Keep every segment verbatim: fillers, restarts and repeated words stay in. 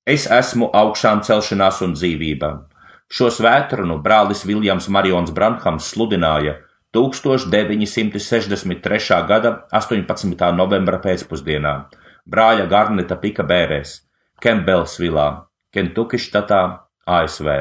Es esmu augšām celšanās un dzīvība. Šo svētkrunu brālis Viljams Marions Branhams sludināja tūkstoš deviņi simti sešdesmit trešā gada astoņpadsmitā novembra pēcpusdienā brāļa Garneta Pika bērēs, Kempbelsvilā, Kentuki štatā, A S V.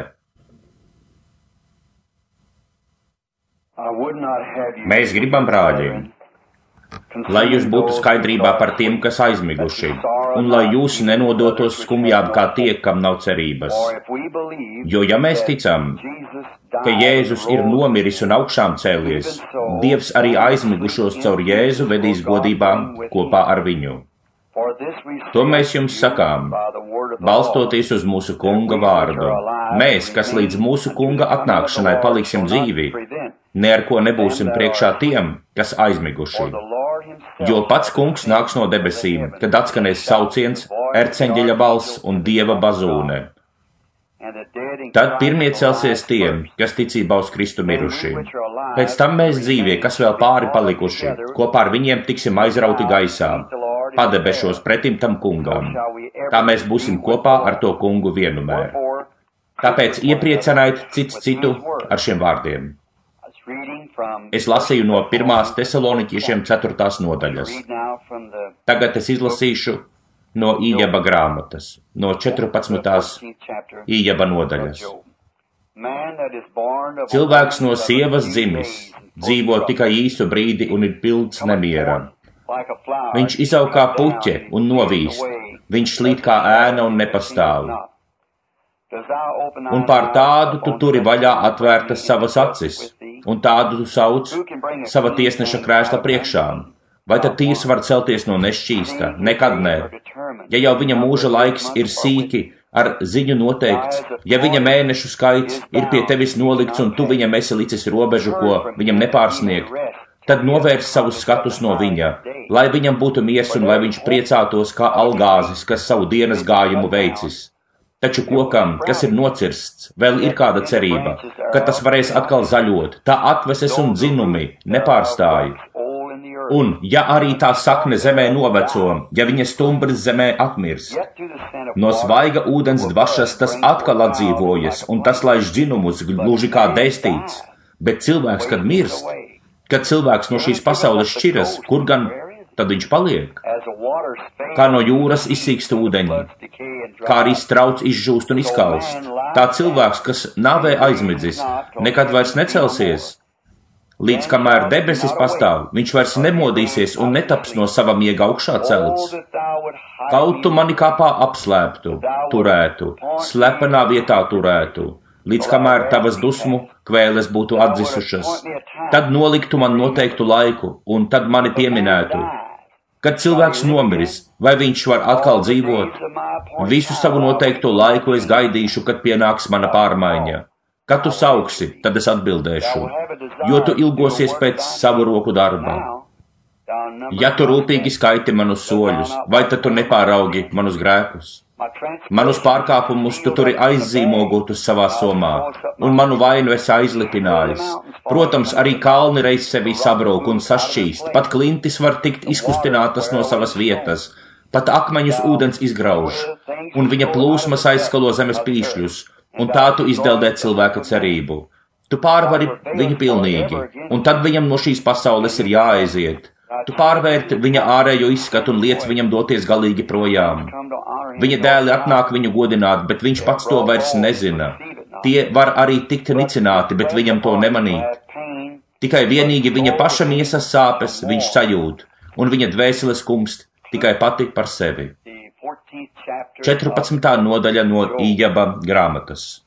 Mēs gribam, brāļi, lai jūs būtu skaidrībā par tiem, kas aizmiguši, un lai jūs nenodotos skumjām kā tie, kam nav cerības. Jo ja mēs ticam, ka Jēzus ir nomiris un augšām cēlies, Dievs arī aizmigušos caur Jēzu vedīs godībā kopā ar viņu. To mēs jums sakām, balstoties uz mūsu Kunga vārdu. Mēs, kas līdz mūsu Kunga atnākšanai paliksim dzīvi, ne ar ko nebūsim priekšā tiem, kas aizmiguši. Jo pats Kungs nāks no debesīm, kad atskanēs sauciens, erceņģeļa balss un Dieva bazūne. Tad pirmie celsies tiem, kas ticībā uz Kristu miruši. Pēc tam mēs dzīvie, kas vēl pāri palikuši, kopā ar viņiem tiksim aizrauti gaisā, padebešos pretim tam Kungam. Tā mēs būsim kopā ar to Kungu vienmēr. Tāpēc iepriecinājiet cits citu ar šiem vārdiem. Es lasīju no pirmās Tesaloniķiešiem ceturtās nodaļas. Tagad es izlasīšu no Ījaba grāmatas, no četrpadsmitās Ījaba nodaļas. Cilvēks no sievas dzimis, dzīvo tikai īsu brīdi un ir pilns nemiera. Viņš izaug kā puķe un novīst, viņš slīd kā ēna un nepastāv. Un pār tādu tu turi vaļā atvērtas savas acis, un tādu tu sauc sava tiesneša krēsla priekšā. Vai tad tīrs var celties no nešķīsta? Nekad ne. Ja jau viņa mūža laiks ir sīki, ar ziņu noteikts, ja viņa mēnešu skaits ir pie tevis nolikts un tu viņam esi licis robežu, ko viņam nepārsniegt, tad novērs savus skatus no viņa, lai viņam būtu miers un lai viņš priecātos kā algāzis, kas savu dienas gājumu veicis. Taču kokam, kas ir nocirsts, vēl ir kāda cerība, ka tas varēs atkal zaļot, tā atveses un dzinumi nepārstāj. Un, ja arī tā sakne zemē noveco, ja viņa stumbrs zemē atmirst, no svaiga ūdens dvašas tas atkal atdzīvojas, un tas laiž dzinumus gluži kā dēstīts. Bet cilvēks, kad mirst, kad cilvēks no šīs pasaules šķiras, kur gan tad viņš paliek? Kā no jūras izsīkst ūdeņi, kā arī strauts izžūst un izkalst. Tā cilvēks, kas nāvē aizmidzis, nekad vairs necelsies. Līdz kamēr debesis pastāv, viņš vairs nemodīsies un netaps no sava miega augšā celts. Kaut tu mani kāpā apslēptu, turētu, slepenā vietā turētu, līdz kamēr tavas dusmu kvēles būtu atdzisušas. Tad noliktu man noteiktu laiku, un tad mani pieminētu. Kad cilvēks nomiris, vai viņš var atkal dzīvot? Visu savu noteikto laiku es gaidīšu, kad pienāks mana pārmaiņa. Kad tu sauksi, tad es atbildēšu, jo tu ilgosies pēc savu roku darba. Ja tu rūpīgi skaiti manus soļus, vai tad tu nepāraugi manus grēkus? Manus pārkāpumus tu turi aizzīmogotus savā somā, un manu vainu esi aizlipinājis. Protams, arī kalni reiz sevi sabrūk un sašķīst, pat klintis var tikt izkustinātas no savas vietas, pat akmeņus ūdens izgrauž, un viņa plūsmas aizskalo zemes pīšļus, un tā tu izdeldē cilvēka cerību. Tu pārvari viņu pilnīgi, un tad viņam no šīs pasaules ir jāaiziet. Tu pārvērti viņa ārējo izskatu un liec viņam doties galīgi projām. Viņa dēli atnāk viņu godināt, bet viņš pats to vairs nezina. Tie var arī tikt nicināti, bet viņam to nemanīt. Tikai vienīgi viņa paša miesas sāpes viņš sajūt, un viņa dvēseles kumst tikai pati par sevi. četrpadsmitā nodaļa no Ījaba grāmatas.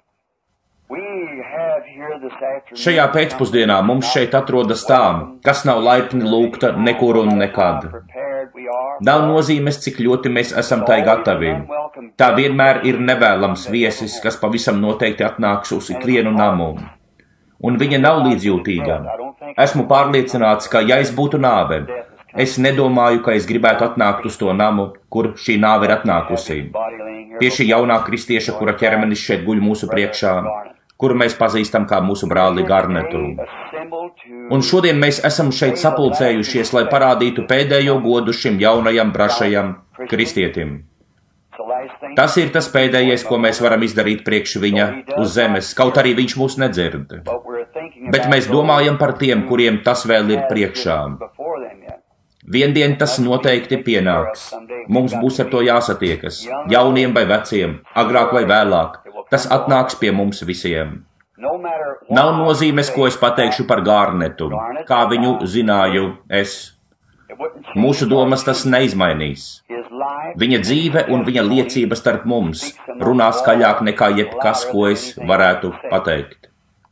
Šajā pēcpusdienā mums šeit atrodas tā, kas nav laipni lūgta nekur un nekad. Nav nozīmes, cik ļoti mēs esam tai gatavi. Tā vienmēr ir nevēlams viesis, kas pavisam noteikti atnāks uz ikvienu namu. Un viņa nav līdzjūtīga. Esmu pārliecināts, ka ja es būtu nāve, es nedomāju, ka es gribētu atnākt uz to namu, kur šī nāve ir atnākusi. Pie šī jaunā kristieša, kura ķermenis šeit guļ mūsu priekšā, kuru mēs pazīstam kā mūsu brāli Garnetu. Un šodien mēs esam šeit sapulcējušies, lai parādītu pēdējo godu šim jaunajam brašajam kristietim. Tas ir tas pēdējais, ko mēs varam izdarīt priekš viņa uz zemes, kaut arī viņš mūs nedzird. Bet mēs domājam par tiem, kuriem tas vēl ir priekšā. Viendien tas noteikti pienāks. Mums būs ar to jāsatiekas, jauniem vai veciem, agrāk vai vēlāk. Tas atnāks pie mums visiem. Nav nozīmes, ko es pateikšu par Garnetu, kā viņu zināju es. Mūsu domas tas neizmainīs. Viņa dzīve un viņa liecība starp mums runā skaļāk nekā jebkas, ko es varētu pateikt.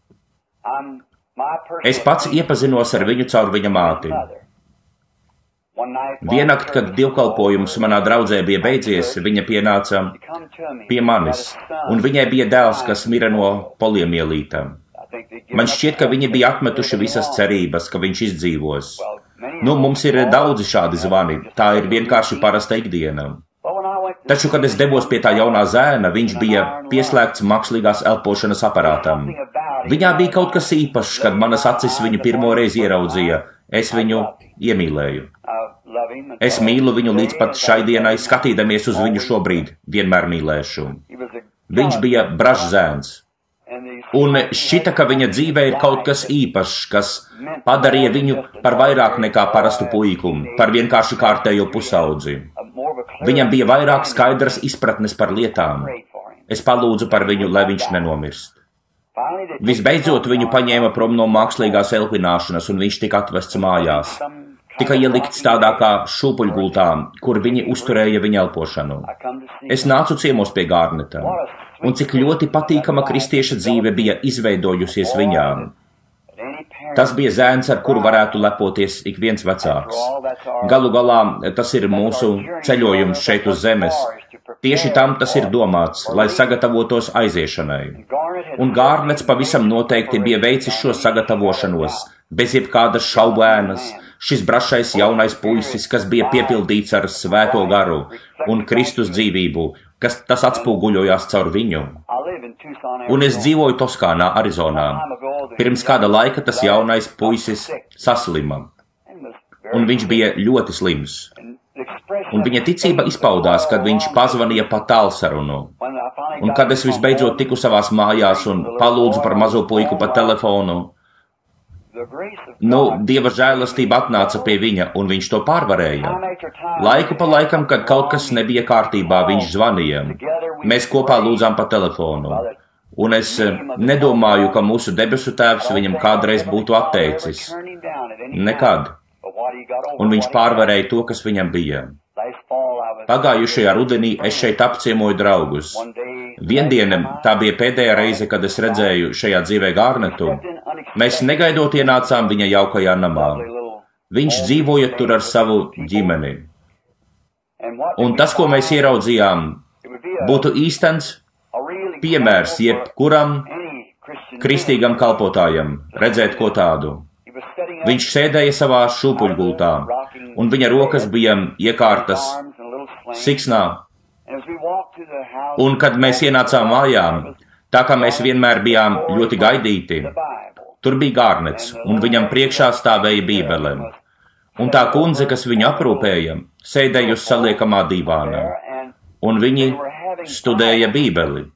Es pats iepazinos ar viņu caur viņa māti. Vienakt, kad dievkalpojums manā draudzē bija beidzies, viņa pienāca pie manis, un viņai bija dēls, kas mira no poliomielītām. Man šķiet, ka viņi bija atmetuši visas cerības, ka viņš izdzīvos. Nu, mums ir daudzi šādi zvani, tā ir vienkārši parasta ikdiena. Taču, kad es devos pie tā jaunā zēna, viņš bija pieslēgts mākslīgās elpošanas aparātam. Viņā bija kaut kas īpašs, kad manas acis viņu pirmo reizi ieraudzīja. Es viņu iemīlēju. Es mīlu viņu līdz pat šai dienai, skatīdamies uz viņu šobrīd, vienmēr mīlēšu. Viņš bija bražs zēns. Un šķita, ka viņa dzīvē ir kaut kas īpašs, kas padarīja viņu par vairāk nekā parastu puiku, par vienkārši kārtējo pusaudzi. Viņam bija vairāk skaidras izpratnes par lietām. Es palūdzu par viņu, lai viņš nenomirst. Visbeidzot viņu paņēma prom no mākslīgās elpināšanas, un viņš tika atvests mājās. Tika ielikts tādā kā šūpuļgultā, kur viņi uzturēja viņa elpošanu. Es nācu ciemos pie Garneta, un cik ļoti patīkama kristieša dzīve bija izveidojusies viņām. Tas bija zēns, ar kuru varētu lepoties ik viens vecāks. Galu galā tas ir mūsu ceļojums šeit uz zemes. Tieši tam tas ir domāts, lai sagatavotos aiziešanai. Un Garnets pavisam noteikti bija veicis šo sagatavošanos, bez jebkādas šaubēnas. Šis brašais jaunais puisis, kas bija piepildīts ar svēto garu un Kristus dzīvību, kas tas atspoguļojās caur viņu. Un es dzīvoju Toskānā, Arizonā. Pirms kāda laika tas jaunais puisis saslima, un viņš bija ļoti slims. Un viņa ticība izpaudās, kad viņš pazvanīja pa tālsarunu. Un kad es visbeidzot tiku savās mājās un palūdzu par mazo puiku pa telefonu, nu, Dieva žēlastība atnāca pie viņa, un viņš to pārvarēja. Laiku pa laikam, kad kaut kas nebija kārtībā, viņš zvanīja. Mēs kopā lūdzām pa telefonu. Un es nedomāju, ka mūsu debesu tēvs viņam kādreiz būtu atteicis. Nekad. Un viņš pārvarēja to, kas viņam bija. Pagājušajā rudenī es šeit apciemoju draugus. Viendienam tā bija pēdējā reize, kad es redzēju šajā dzīvē Garnetu. Mēs negaidot ienācām viņa jaukajā namā. Viņš dzīvoja tur ar savu ģimeni. Un tas, ko mēs ieraudzījām, būtu īstens piemērs jebkuram kristīgam kalpotājam redzēt ko tādu. Viņš sēdēja savā šūpuļgultā, un viņa rokas bija iekārtas siksnā. Un kad mēs ienācām mājām, tā kā mēs vienmēr bijām ļoti gaidīti, tur bija Garnets, un viņam priekšā stāvēja bībele. Un tā kundze, kas viņu aprūpēja, sēdēja uz saliekamā divānā, un viņi studēja bībeli.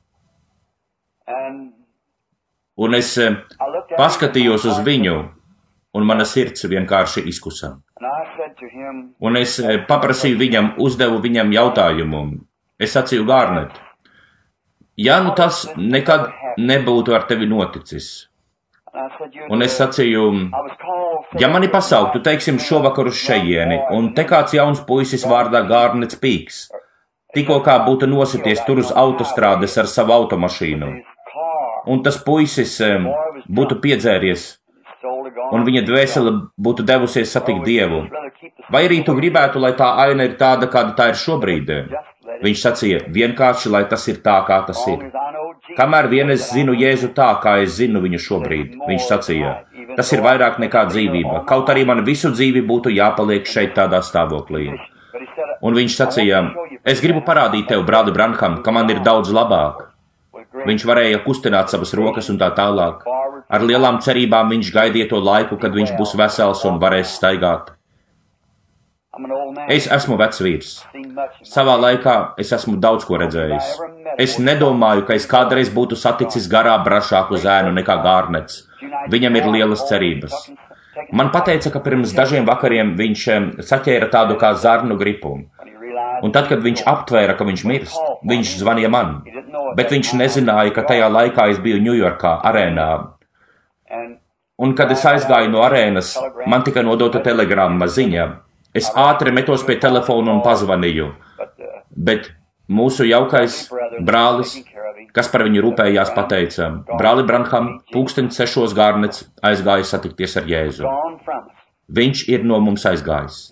Un es paskatījos uz viņu, un mana sirds vienkārši izkusa. Un es paprasīju viņam, uzdevu viņam jautājumu. Es sacīju, Garnet, ja nu tas nekad nebūtu ar tevi noticis. Un es sacīju, ja mani pasauktu, teiksim, šovakar uz šejieni, un te kāds jauns puisis vārdā Garnets Pīks, tikko kā būtu nosities tur uz autostrādes ar savu automašīnu, un tas puisis būtu piedzēries, un viņa dvēsele būtu devusies satikt Dievu. Vai arī tu gribētu, lai tā aina ir tāda, kāda tā ir šobrīd? Viņš sacīja, vienkārši, lai tas ir tā, kā tas ir. Kamēr vien es zinu Jēzu tā, kā es zinu viņu šobrīd, viņš sacīja, tas ir vairāk nekā dzīvība, kaut arī man visu dzīvi būtu jāpaliek šeit tādā stāvoklī. Un viņš sacīja, es gribu parādīt tev, brāli Branham, ka man ir daudz labāk. Viņš varēja kustināt savas rokas un tā tālāk. Ar lielām cerībām viņš gaidīja to laiku, kad viņš būs vesels un varēs staigāt. Es esmu vecs vīrs. Savā laikā es esmu daudz ko redzējis. Es nedomāju, ka es kādreiz būtu saticis garā brašāku zēnu nekā Gārnets. Viņam ir lielas cerības. Man pateica, ka pirms dažiem vakariem viņš saķēra tādu kā zarnu gripu. Un tad, kad viņš aptvēra, ka viņš mirst, viņš zvanīja man. Bet viņš nezināja, ka tajā laikā es biju Ņujorkā, arēnā. Un, kad es aizgāju no arēnas, man tika nodota telegramma ziņa. Es ātri metos pie telefona un pazvanīju. Bet mūsu jaukais brālis, kas par viņu rūpējās, pateica: brāli Branham, pulkstens sešos Gārnets aizgāja satikties ar Jēzu. Viņš ir no mums aizgājis.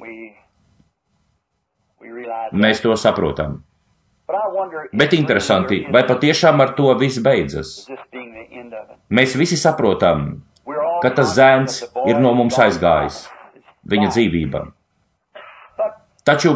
Mēs to saprotam. Bet interesanti, vai patiešām ar to viss beidzas? Mēs visi saprotam, ka tas zēns ir no mums aizgājis, viņa dzīvība. Taču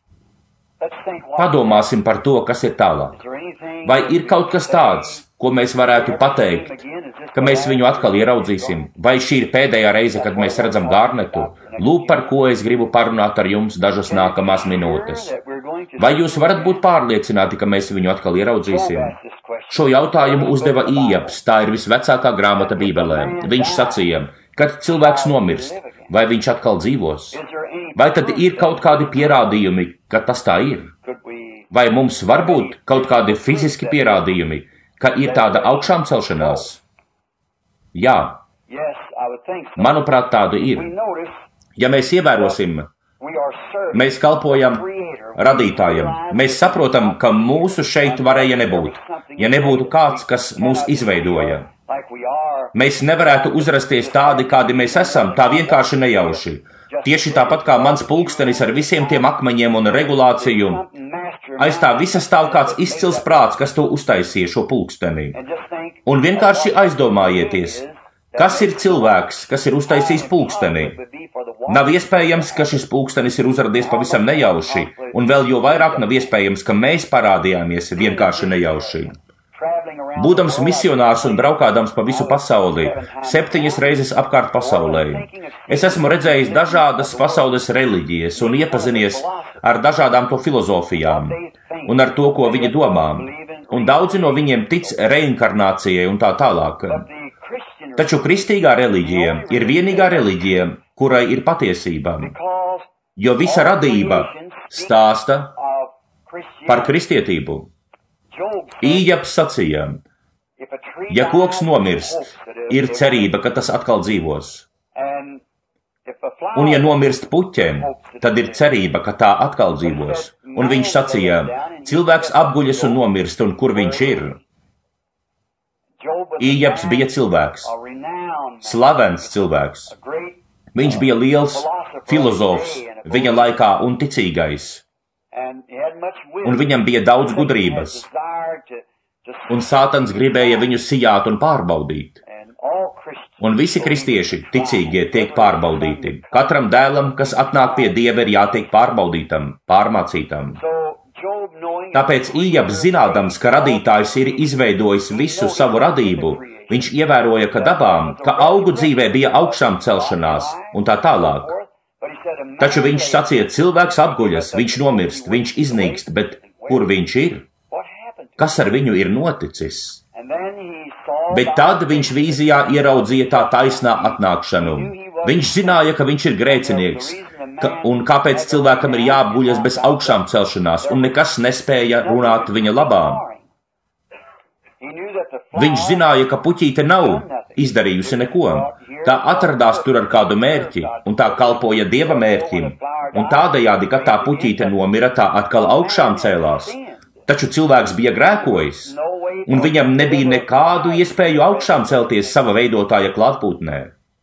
padomāsim par to, kas ir tālāk. Vai ir kaut kas tāds, ko mēs varētu pateikt, ka mēs viņu atkal ieraudzīsim? Vai šī ir pēdējā reize, kad mēs redzam Gārnetu? Lūk, par ko es gribu parunāt ar jums dažas nākamās minūtes. Vai jūs varat būt pārliecināti, ka mēs viņu atkal ieraudzīsim? Šo jautājumu uzdeva Ījabs, tā ir visvecākā grāmata Bībelē. Viņš sacīja: kad cilvēks nomirst, vai viņš atkal dzīvos? Vai tad ir kaut kādi pierādījumi, ka tas tā ir? Vai mums var būt kaut kādi fiziski pierādījumi, ka ir tāda augšām celšanās? Jā. Manuprāt, tāda ir. Ja mēs ievērosim, mēs kalpojam radītājam. Mēs saprotam, ka mūsu šeit varēja nebūt, ja nebūtu kāds, kas mūs izveidoja. Mēs nevarētu uzrasties tādi, kādi mēs esam, tā vienkārši nejauši. Tieši tāpat kā mans pulkstenis ar visiem tiem akmeņiem un regulāciju, aiz tā visa stāv kāds izcils prāts, kas to uztaisīja, šo pulksteni. Un vienkārši aizdomājieties, kas ir cilvēks, kas ir uztaisījis pulksteni. Nav iespējams, ka šis pulkstenis ir uzradies pavisam nejauši, un vēl jo vairāk nav iespējams, ka mēs parādījāmies vienkārši nejauši. Būdams misionārs un braukādams pa visu pasauli, septiņas reizes apkārt pasaulē, es esmu redzējis dažādas pasaules reliģijas un iepazinies ar dažādām to filozofijām un ar to, ko viņi domā, un daudzi no viņiem tic reinkarnācijai un tā tālāk. Taču kristīgā reliģija ir vienīgā reliģija, kurai ir patiesība, jo visa radība stāsta par kristietību. Ījabs sacīja: ja koks nomirst, ir cerība, ka tas atkal dzīvos. Un ja nomirst puķe, tad ir cerība, ka tā atkal dzīvos. Un viņš sacīja: cilvēks apguļas un nomirst, un kur viņš ir? Ījabs bija cilvēks, slavens cilvēks. Viņš bija liels filozofs viņa laikā un ticīgais. Un viņam bija daudz gudrības. Un Sātans gribēja viņu sijāt un pārbaudīt. Un visi kristieši, ticīgie, tiek pārbaudīti. Katram dēlam, kas atnāk pie Dieva, ir jātiek pārbaudītam, pārmācītam. Tāpēc Ījabs, zinādams, ka radītājs ir izveidojis visu savu radību, viņš ievēroja, ka dabām, ka augu dzīvē bija augšām celšanās un tā tālāk. Taču viņš sacīja: cilvēks apguļas, viņš nomirst, viņš iznīkst, bet kur viņš ir? Kas ar viņu ir noticis? Bet tad viņš vīzijā ieraudzīja tā taisnā atnākšanu. Viņš zināja, ka viņš ir grēcinieks, ka, un kāpēc cilvēkam ir jāapguļas bez augšām celšanās, un nekas nespēja runāt viņa labā. Viņš zināja, ka puķīte nav izdarījusi neko. Tā atradās tur ar kādu mērķi, un tā kalpoja Dieva mērķim, un tādējādi, kad tā puķīte nomira, tā atkal augšām cēlās. Taču cilvēks bija grēkojis, un viņam nebija nekādu iespēju augšām celties sava veidotāja klātbūtnē.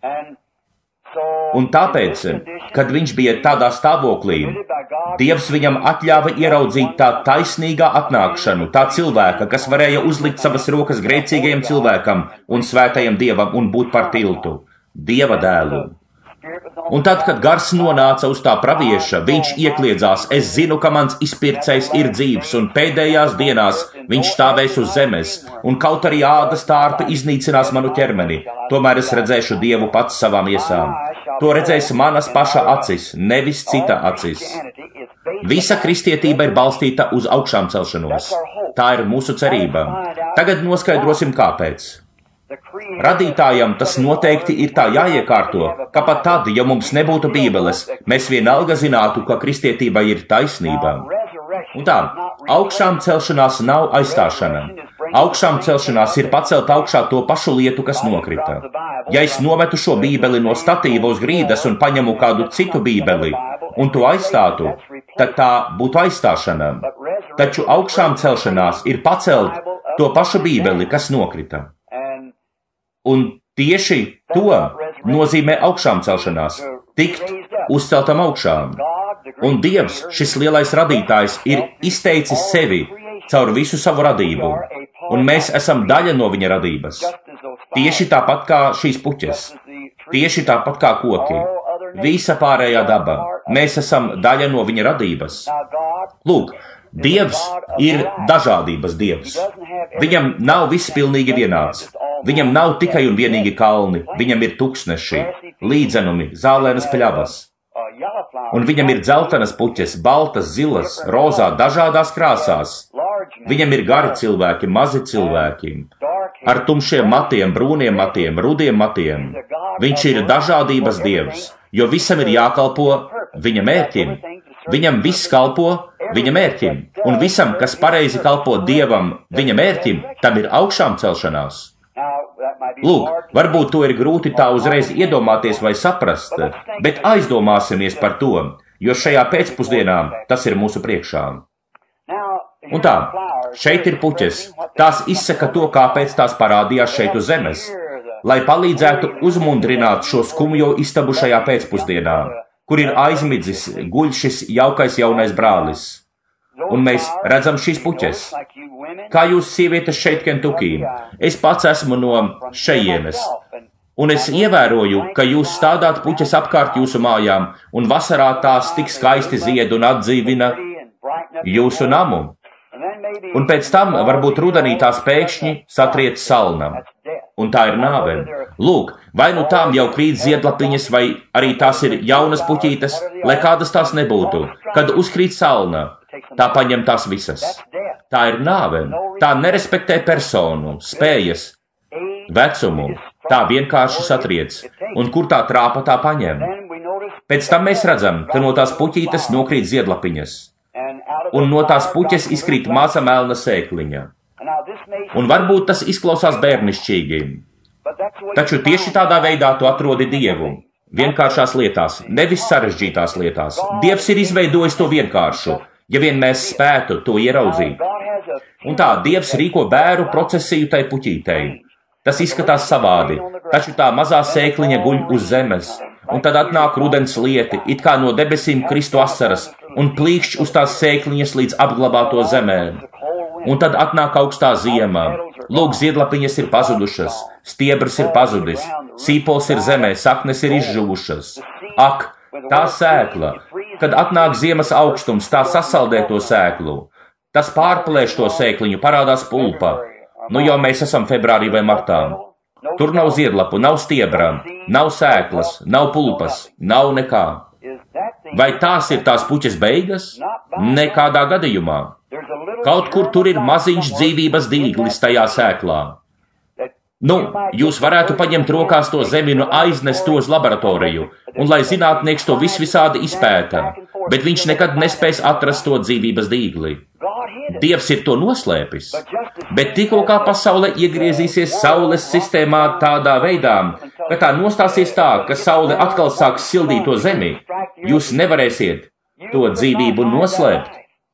Un tāpēc, kad viņš bija tādā stāvoklī, Dievs viņam atļāva ieraudzīt tā taisnīgā atnākšanu, tā cilvēka, kas varēja uzlikt savas rokas grēcīgajam cilvēkam un svētajam Dievam un būt par tiltu, Dieva dēlu. Un tad, kad gars nonāca uz tā pravieša, viņš iekliedzās: es zinu, ka mans izpircējs ir dzīvs, un pēdējās dienās viņš stāvēs uz zemes, un kaut arī ādas tārpi iznīcinās manu ķermeni, tomēr es redzēšu Dievu pats savām iesām. To redzēs manas paša acis, nevis cita acis. Visa kristietība ir balstīta uz augšām celšanos. Tā ir mūsu cerība. Tagad noskaidrosim, kāpēc. Radītājam tas noteikti ir tā jāiekārto, ka pat tad, ja mums nebūtu bībeles, mēs vienalga zinātu, ka kristietība ir taisnība. Un tā, augšām celšanās nav aizstāšana. Augšām celšanās ir pacelt augšā to pašu lietu, kas nokrita. Ja es nometu šo bībeli no statīva uz grīdas un paņemu kādu citu bībeli un to aizstātu, tad tā būtu aizstāšana. Taču augšām celšanās ir pacelt to pašu bībeli, kas nokrita. Un tieši to nozīmē augšām celšanās, tikt uzceltam augšām. Un Dievs, šis lielais radītājs, ir izteicis sevi caur visu savu radību, un mēs esam daļa no viņa radības. Tieši tāpat kā šīs puķes, tieši tāpat kā koki, visa pārējā daba. Mēs esam daļa no viņa radības. Lūk, Dievs ir dažādības Dievs. Viņam nav viss pilnīgi vienāds. Viņam nav tikai un vienīgi kalni, viņam ir tuksneši, līdzenumi, zālēnas pļavas. Un viņam ir dzeltenas puķes, baltas, zilas, rozā, dažādās krāsās. Viņam ir gari cilvēki, mazi cilvēki, ar tumšiem matiem, brūniem matiem, rudiem matiem. Viņš ir dažādības Dievs, jo visam ir jākalpo viņa mērķim. Viņam viss kalpo viņa mērķim, un visam, kas pareizi kalpo Dievam viņa mērķim, tam ir augšām celšanās. Lūk, varbūt to ir grūti tā uzreiz iedomāties vai saprast, bet aizdomāsimies par to, jo šajā pēcpusdienā tas ir mūsu priekšā. Un tā, šeit ir puķes, tās izsaka to, kāpēc tās parādījās šeit uz zemes, lai palīdzētu uzmundrināt šo skumjo istabu šajā pēcpusdienā, kur ir aizmidzis guļ šis jaukais jaunais brālis. Un mēs redzam šīs puķes. Kā jūs sievietes šeit Kentukī? Es pats esmu no šejienes. Un es ievēroju, ka jūs stādāt puķes apkārt jūsu mājām, un vasarā tās tik skaisti zied un atdzīvina jūsu namu. Un pēc tam varbūt rudenī tās pēkšņi satriec salnam. Un tā ir nāve. Lūk, vai nu tām jau krīt ziedlapiņas, vai arī tās ir jaunas puķītes, lai kādas tās nebūtu. Kad uzkrīt salna, tā paņem tās visas. Tā ir nāve. Tā nerespektē personu, spējas, vecumu. Tā vienkārši satriec. Un kur tā trāpa, tā paņem. Pēc tam mēs redzam, ka no tās puķītes nokrīt ziedlapiņas. Un no tās puķes izkrīt maza melna sēkliņa. Un varbūt tas izklausās bērnišķīgi. Taču tieši tādā veidā tu atrodi Dievu. Vienkāršās lietās, nevis sarežģītās lietās. Dievs ir izveidojis to vienkāršu, ja vien mēs spētu to ieraudzīt. Un tā, Dievs rīko bēru procesiju tai puķītei. Tas izskatās savādi, taču tā mazā sēkliņa guļ uz zemes. Un tad atnāk rudens lieti, it kā no debesīm kristu asaras, un plīkšķ uz tās sēkliņas līdz apglabāto zemē. Un tad atnāk augstā ziema. Lūk, ziedlapiņas ir pazudušas, stiebrs ir pazudis, sīpols ir zemē, saknes ir izžuvušas. Ak, tā sēkla, kad atnāk ziemas augstums, tā sasaldē to sēklu. Tas pārplēš to sēkliņu, parādās pulpa. Nu jau mēs esam februārī vai martā. Tur nav ziedlapu, nav stiebra, nav sēklas, nav pulpas, nav nekā. Vai tās ir tās puķes beigas? Nekādā gadījumā. Kaut kur tur ir maziņš dzīvības dīglis tajā sēklā. Nu, jūs varētu paņemt rokās to zemi un aiznest to uz laboratoriju, un lai zinātnieks to visvisādi izpēta, bet viņš nekad nespēs atrast to dzīvības dīgli. Dievs ir to noslēpis, bet tikko kā pasaule iegriezīsies saules sistēmā tādā veidā, ka tā nostāsies tā, ka saule atkal sāks sildīt to zemi, jūs nevarēsiet to dzīvību noslēpt.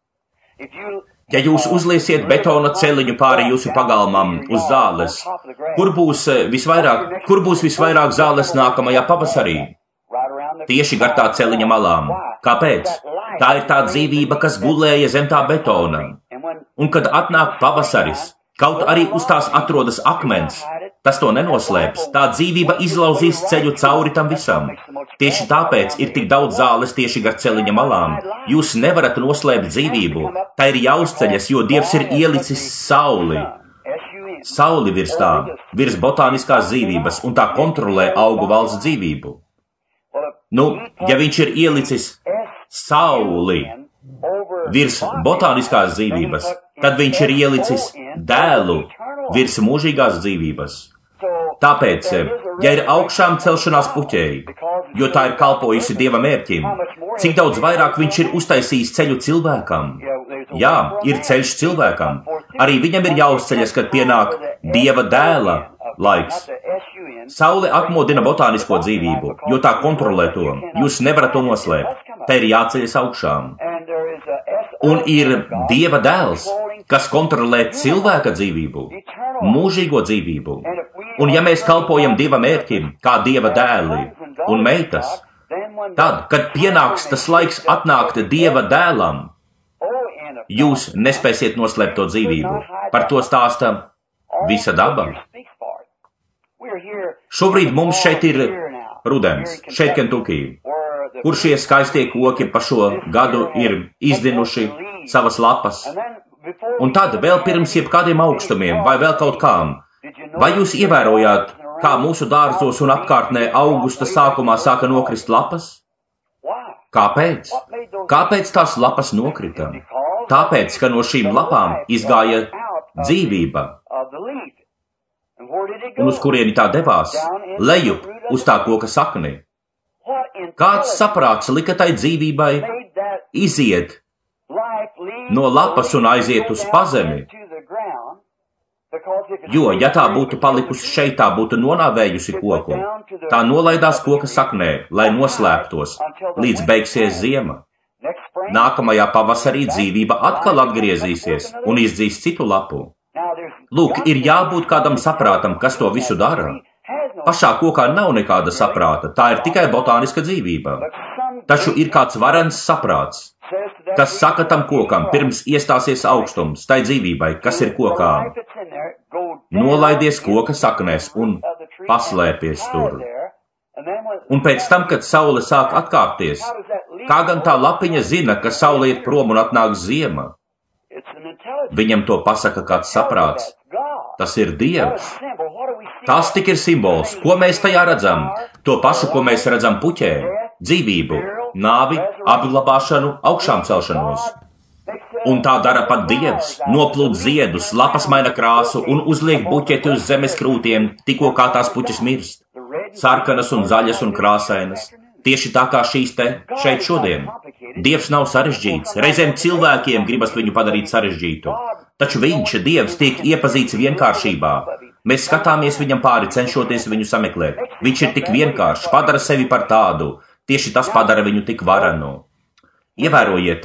Ja jūs uzliesiet betona celiņu pāri jūsu pagalmam uz zāles, kur būs visvairāk, kur būs visvairāk zāles nākamajā pavasarī? Tieši gar tā celiņa malām. Kāpēc? Tā ir tā dzīvība, kas gulēja zem tā betona. Un kad atnāk pavasaris, kaut arī uz tās atrodas akmens, tas to nenoslēps. Tā dzīvība izlauzīs ceļu cauri tam visam. Tieši tāpēc ir tik daudz zāles tieši gar celiņa malām. Jūs nevarat noslēpt dzīvību. Tā ir jāuzceļas, jo Dievs ir ielicis sauli. Sauli virs tā, virs botāniskās dzīvības, un tā kontrolē augu valsts dzīvību. Nu, ja viņš ir ielicis sauli virs botāniskās dzīvības, tad viņš ir ielicis dēlu virs mūžīgās dzīvības. Tāpēc, ja ir augšām celšanās puķei, jo tā ir kalpojusi Dieva mērķim, cik daudz vairāk viņš ir uztaisījis ceļu cilvēkam? Jā, ir ceļš cilvēkam. Arī viņam ir jāuzceļas, kad pienāk Dieva dēla laiks. Saule atmodina botānisko dzīvību, jo tā kontrolē to. Jūs nevarat to noslēpt. Tā ir jāceļas augšām. Un ir Dieva dēls, kas kontrolē cilvēka dzīvību, mūžīgo dzīvību. Un ja mēs kalpojam Dieva mērķim, kā Dieva dēli un meitas, tad, kad pienāks tas laiks atnākt Dieva dēlam, jūs nespēsiet noslēpt to dzīvību. Par to stāsta visa daba. Šobrīd mums šeit ir rudens, šeit Kentukī, kur šie skaistie koki pa šo gadu ir izdinuši savas lapas. Un tad vēl pirms jebkādiem augstumiem vai vēl kaut kām, vai jūs ievērojāt, kā mūsu dārzos un apkārtnē augusta sākumā sāka nokrist lapas? Kāpēc? Kāpēc tās lapas nokrita? Tāpēc, ka no šīm lapām izgāja dzīvība. Un uz kurieni tā devās? Lejup uz tā koka sakni. Kāds saprāts lika tai dzīvībai iziet no lapas un aiziet uz pazemi? Jo, ja tā būtu palikusi šeit, tā būtu nonāvējusi koku. Tā nolaidās koka saknē, lai noslēptos, līdz beigsies ziema. Nākamajā pavasarī dzīvība atkal atgriezīsies un izdzīs citu lapu. Lūk, ir jābūt kādam saprātam, kas to visu dara. Pašā kokā nav nekāda saprāta, tā ir tikai botāniska dzīvība. Taču ir kāds varens saprāts, kas saka tam kokam, pirms iestāsies augstums, tai dzīvībai, kas ir kokā. Nolaidies koka saknēs un paslēpies tur. Un pēc tam, kad saule sāk atkāpties, kā gan tā lapiņa zina, ka saule iet prom un atnāks ziema? Viņam to pasaka kāds saprāts. Tas ir Dievs. Tas tik ir simbols. Ko mēs tajā redzam? To pašu, ko mēs redzam puķē. Dzīvību, nāvi, apglabāšanu, augšām celšanos. Un tā dara pat Dievs. Noplūd ziedus, lapas maina krāsu un uzliek buķeti uz zemes krūtiem, tikko kā tās puķis mirst. Sarkanas un zaļas un krāsainas. Tieši tā kā šīs te šeit šodien. Dievs nav sarežģīts. Reizēm cilvēkiem gribas viņu padarīt sarežģītu. Taču viņš, Dievs, tiek iepazīts vienkāršībā. Mēs skatāmies viņam pāri, cenšoties viņu sameklēt. Viņš ir tik vienkāršs, padara sevi par tādu. Tieši tas padara viņu tik varenu. Ievērojiet,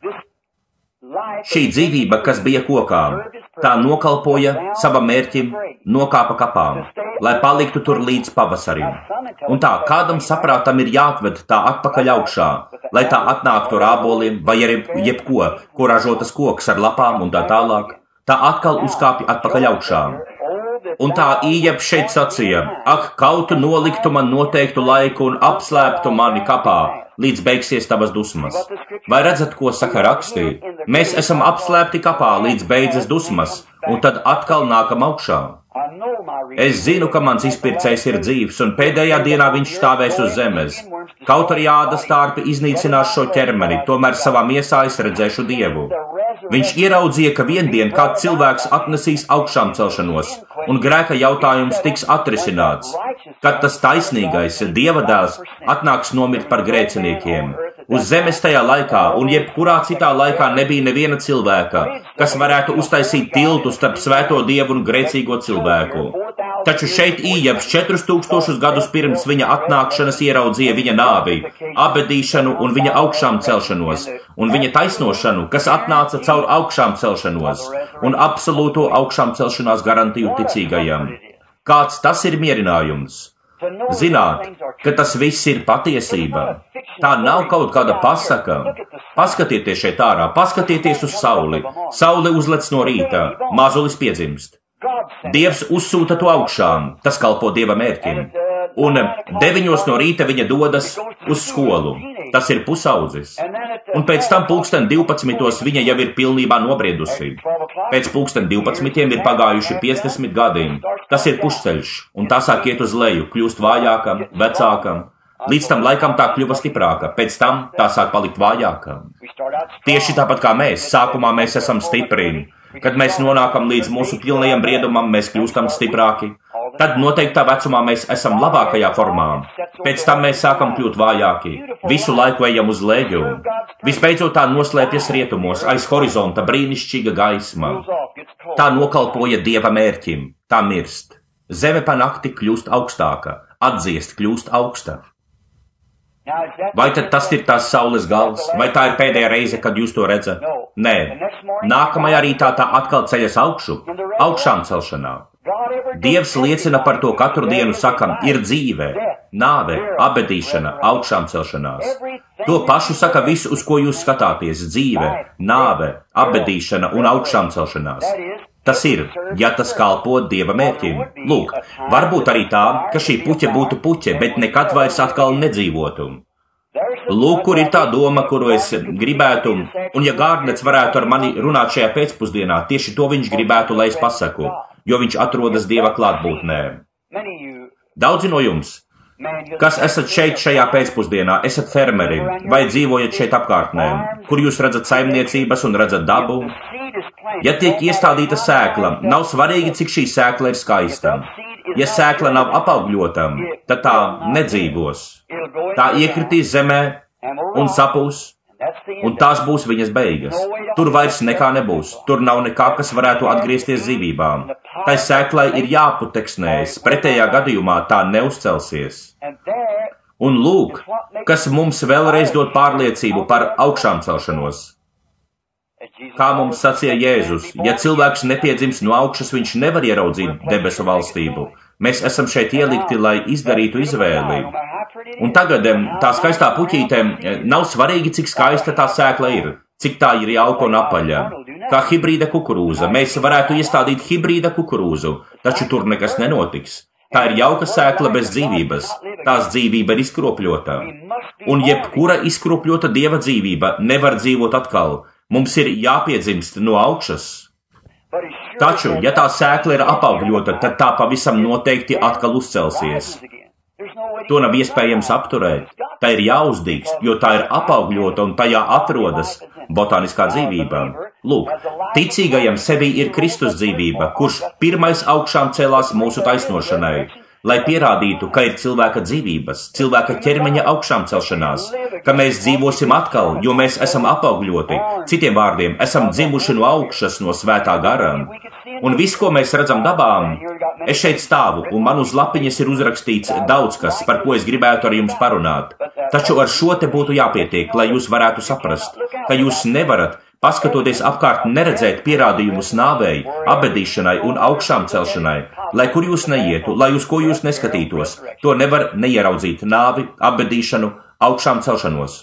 šī dzīvība, kas bija kokā, tā nokalpoja savam mērķim, nokāpa kapām, lai paliktu tur līdz pavasarim. Un tā, kādam saprātam ir jāatved tā atpakaļ augšā, lai tā atnāktu ar āboliem vai ar jebko, ko ražotas koks ar lapām un tā tālāk. Tā atkal uzkāpja atpakaļ augšā. Un tā Ījeb šeit sacīja, ak, kautu noliktu man noteiktu laiku un apslēptu mani kapā, līdz beigsies tavas dusmas. Vai redzat, ko saka rakstī? Mēs esam apslēpti kapā, līdz beidzas dusmas, un tad atkal nākam augšā. Es zinu, ka mans izpircējs ir dzīvs, un pēdējā dienā viņš stāvēs uz zemes. Kaut arī ādas tārpi iznīcinās šo ķermeni, tomēr savā miesā es redzēšu Dievu. Viņš ieraudzīja, ka viendien kāds cilvēks atnesīs augšām celšanos, un grēka jautājums tiks atrisināts, kad tas taisnīgais Dieva dēls atnāks nomirt par grēciniekiem. Uz zemes tajā laikā un jebkurā citā laikā nebija neviena cilvēka, kas varētu uztaisīt tiltu starp svēto Dievu un grēcīgo cilvēku. Taču šeit Ījebs četrus tūkstošus gadus pirms viņa atnākšanas ieraudzīja viņa nāvi, abedīšanu un viņa augšām celšanos, un viņa taisnošanu, kas atnāca caur augšām celšanos, un absolūto augšām celšanās garantiju ticīgajam. Kāds tas ir mierinājums? Zināt, ka tas viss ir patiesība. Tā nav kaut kāda pasaka. Paskatieties šeit ārā, paskatieties uz sauli. Saule uzlec no rīta, mazulis piedzimst. Dievs uzsūta to augšām, tas kalpo Dieva mērķim. Un deviņos no rīta viņa dodas uz skolu. Tas ir pusaudzis. Un pēc tam pulksten divpadsmitos viņa jau ir pilnībā nobriedusi. Pēc pulksten divpadsmitiem ir pagājuši piecdesmit gadi. Tas ir pusceļš, un tā sāk iet uz leju, kļūst vājākam, vecākam. Līdz tam laikam tā kļuva stiprāka, pēc tam tā sāk palikt vājāka. Tieši tāpat kā mēs, sākumā mēs esam stipri. Kad mēs nonākam līdz mūsu pilnajam briedumam, mēs kļūstam stiprāki. Tad noteiktā vecumā mēs esam labākajā formā. Pēc tam mēs sākam kļūt vājāki. Visu laiku ejam uz leģu. Visbeidzot tā noslēpjas rietumos, aiz horizonta brīnišķīga gaisma. Tā nokalpoja Dieva mērķim, tā mirst. Zeme pa nakti kļūst augstāka, atdziest kļūst augsta. Vai tad tas ir tās saules gals, vai tā ir pēdējā reize, kad jūs to redzat? Nē. Nākamajā rītā tā atkal ceļas augšu, augšām celšanā. Dievs liecina par to katru dienu, sakam, ir dzīve, nāve, abedīšana, augšām celšanās. To pašu saka visu, uz ko jūs skatāties, dzīve, nāve, abedīšana un augšām celšanās. Tas ir, ja tas kalpo Dieva mērķim. Lūk, varbūt arī tā, ka šī puķe būtu puķe, bet nekad vairs atkal nedzīvotu. Lūk, kur ir tā doma, kuru es gribētu, un ja Gārdnets varētu ar mani runāt šajā pēcpusdienā, tieši to viņš gribētu, lai es pasaku, jo viņš atrodas Dieva klātbūtnē. Daudzi no jums, kas esat šeit šajā pēcpusdienā, esat fermeri vai dzīvojat šeit apkārtnē, kur jūs redzat saimniecības un redzat dabu. Ja tiek iestādīta sēkla, nav svarīgi, cik šī sēkla ir skaista. Ja sēkla nav apaugļota, tad tā nedzīvos. Tā iekritīs zemē un sapūs, un tās būs viņas beigas. Tur vairs nekā nebūs, tur nav nekā, kas varētu atgriezties dzīvībā. Tai sēklai ir jāputeksnējas, pretējā gadījumā tā neuzcelsies. Un lūk, kas mums vēlreiz dod pārliecību par augšām celšanos. Kā mums sacīja Jēzus, ja cilvēks nepiedzims no augšas, viņš nevar ieraudzīt debesu valstību. Mēs esam šeit ielikti, lai izdarītu izvēli. Un tagad tā skaistā puķītē nav svarīgi, cik skaista tā sēkla ir, cik tā ir jauka un apaļa. Kā hibrīda kukurūza. Mēs varētu iestādīt hibrīda kukurūzu, taču tur nekas nenotiks. Tā ir jauka sēkla bez dzīvības. Tās dzīvība ir izkropļota. Un jebkura izkropļota Dieva dzīvība nevar dzīvot atkal. Mums ir jāpiedzimst no augšas. Taču, ja tā sēkla ir apaugļota, tad tā pavisam noteikti atkal uzcelsies. To nav iespējams apturēt. Tā ir jāuzdīgst, jo tā ir apaugļota un tajā atrodas botāniskā dzīvība. Lūk, ticīgajam sevī ir Kristus dzīvība, kurš pirmais augšām celās mūsu taisnošanai, lai pierādītu, ka ir cilvēka dzīvības, cilvēka ķermeņa augšām celšanās, ka mēs dzīvosim atkal, jo mēs esam apaugļoti, citiem vārdiem, esam dzimuši no augšas, no svētā gara. Un viss, ko mēs redzam dabām, es šeit stāvu, un man uz lapiņas ir uzrakstīts daudz kas, par ko es gribētu ar jums parunāt. Taču ar šo te būtu jāpietiek, lai jūs varētu saprast, ka jūs nevarat, paskatoties apkārt, neredzēt pierādījumus nāvei, abedīšanai un augšām celšanai, lai kur jūs neietu, lai uz ko jūs neskatītos, to nevar neieraudzīt nāvi, abedīšanu, augšām celšanos.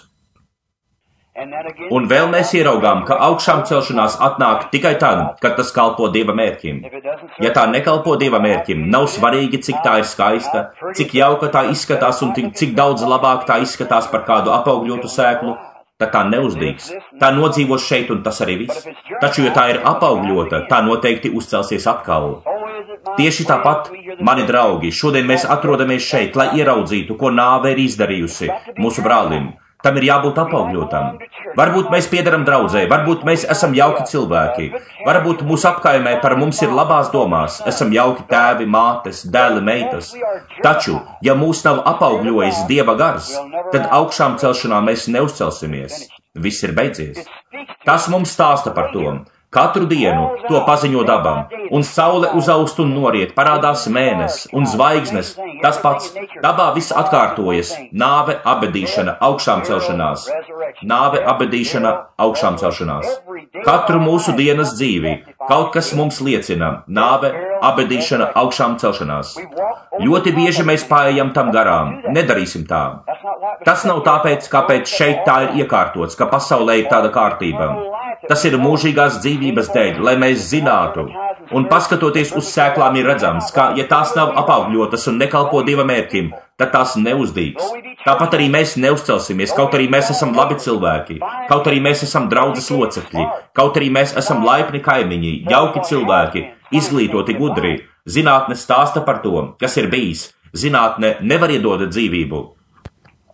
Un vēl mēs ieraugām, ka augšām celšanās atnāk tikai tad, kad tas kalpo Dieva mērķim. Ja tā nekalpo Dieva mērķim, nav svarīgi, cik tā ir skaista, cik jauka tā izskatās un cik daudz labāk tā izskatās par kādu apaugļotu sēklu, tad tā neuzdīgs. Tā nodzīvos šeit un tas arī viss. Taču, ja tā ir apaugļota, tā noteikti uzcelsies atkal. Tieši tāpat, mani draugi, šodien mēs atrodamies šeit, lai ieraudzītu, ko nāve ir izdarījusi mūsu brālim. Tam ir jābūt apaugļotam. Varbūt mēs piederam draudzē, varbūt mēs esam jauki cilvēki, varbūt mūsu apkaimē par mums ir labās domās, esam jauki tēvi, mātes, dēli, meitas. Taču, ja mūs nav apaugļojis Dieva gars, tad augšām celšanā mēs neuzcelsimies. Viss ir beidzies. Tas mums stāsta par to. Katru dienu to paziņo dabam, un saule uzaust un noriet, parādās mēnesis un zvaigznes. Tas pats, dabā viss atkārtojas, nāve, abedīšana, augšām celšanās. Nāve, abedīšana, augšām celšanās. Katru mūsu dienas dzīvi kaut kas mums liecina, nāve, abedīšana, augšām celšanās. Ļoti bieži mēs paejam tam garām, nedarīsim tā. Tas nav tāpēc, kāpēc šeit tā ir iekārtots, ka pasaulē ir tāda kārtība. Tas ir mūžīgās dzīvības dēļ, lai mēs zinātu. Un paskatoties uz sēklām ir redzams, ka, ja tās nav apaugļotas un nekalpo Dieva mērķim, tad tās neuzdīgs. Tāpat arī mēs neuzcelsimies, kaut arī mēs esam labi cilvēki, kaut arī mēs esam draudzes locekļi, kaut arī mēs esam laipni kaimiņi, jauki cilvēki, izglītoti gudri. Zinātne stāsta par to, kas ir bijis. Zinātne nevar iedot dzīvību.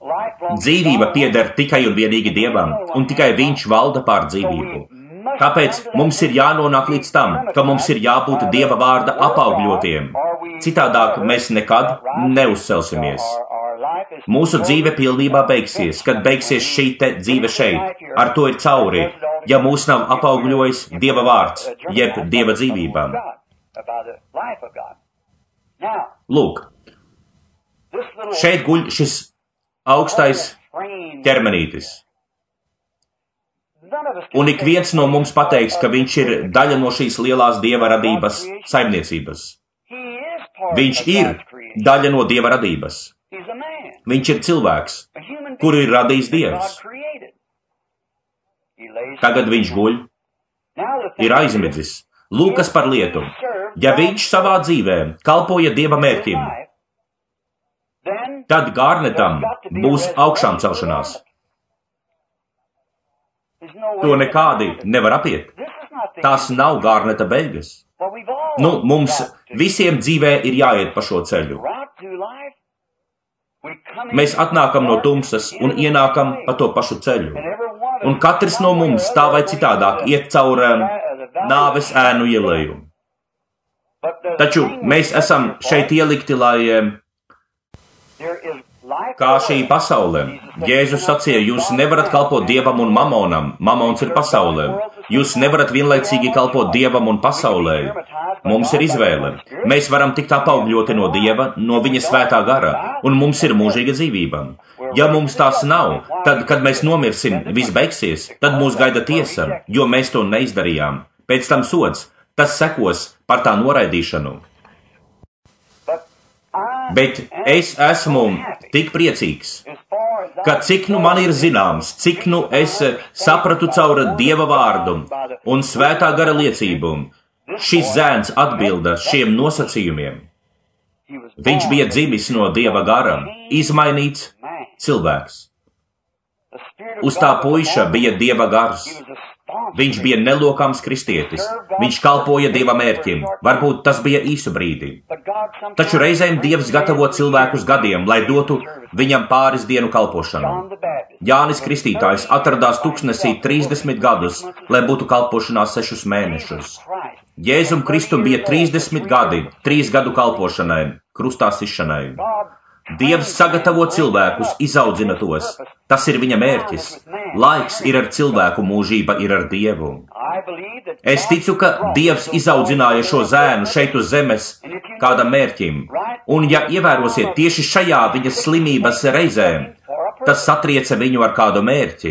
Dzīvība pieder tikai un vienīgi Dievam, un tikai Viņš valda pār dzīvību. Tāpēc mums ir jānonāk līdz tam, ka mums ir jābūt Dieva vārda apaugļotiem. Citādāk mēs nekad neuzcelsimies. Mūsu dzīve pilnībā beigsies, kad beigsies šī te dzīve šeit. Ar to ir cauri, ja mūs nav apaugļojis Dieva vārds, jeb Dieva dzīvībām. Lūk, šeit guļ šis augstais ķermenītis. Un ik viens no mums pateiks, ka viņš ir daļa no šīs lielās Dieva radības saimniecības. Viņš ir daļa no Dieva radības. Viņš ir cilvēks, kuru ir radījis Dievs. Tagad viņš guļ, ir aizmidzis. Lūkas par lietu. Ja viņš savā dzīvē kalpoja Dieva mērķim, tad Gārnetam būs augšām celšanās. To nekādi nevar apiet. Tās nav Gārneta beigas. Nu, mums visiem dzīvē ir jāiet pa šo ceļu. Mēs atnākam no tumsas un ienākam pa to pašu ceļu. Un katrs no mums tā vai citādāk iet caur nāves ēnu ielējumu. Taču mēs esam šeit ielikti, lai kā šī pasaulē. Jēzus sacīja, jūs nevarat kalpot Dievam un mamonam. Mamons ir pasaulē. Jūs nevarat vienlaicīgi kalpot Dievam un pasaulē. Mums ir izvēle. Mēs varam tikt apaugļoti no Dieva, no viņa svētā gara, un mums ir mūžīga dzīvība. Ja mums tās nav, tad, kad mēs nomirsim, viss beigsies, tad mūs gaida tiesa, jo mēs to neizdarījām. Pēc tam sods, tas sekos par tā noraidīšanu. Bet es esmu tik priecīgs, ka cik nu man ir zināms, cik nu es sapratu caur Dieva vārdu un svētā gara liecību, šis zēns atbilda šiem nosacījumiem. Viņš bija dzimis no Dieva gara, izmainīts cilvēks. Uz tā puiša bija Dieva gars. Viņš bija nelokāms kristietis. Viņš kalpoja Dieva mērķim. Varbūt tas bija īsu brīdi. Taču reizēm Dievs gatavo cilvēkus gadiem, lai dotu viņam pāris dienu kalpošanu. Jānis Kristītājs atradās tuksnesī trīsdesmit gadus, lai būtu kalpošanā sešus mēnešus. Jēzum Kristum bija trīsdesmit gadi, trīs gadu kalpošanai, krustā sišanai. Dievs sagatavo cilvēkus, izaudzina tos. Tas ir viņa mērķis. Laiks ir ar cilvēku, mūžība ir ar Dievu. Es ticu, ka Dievs izaudzināja šo zēnu šeit uz zemes kādam mērķim. Un ja ievērosiet tieši šajā viņa slimības reizē, tas satrieca viņu ar kādu mērķi.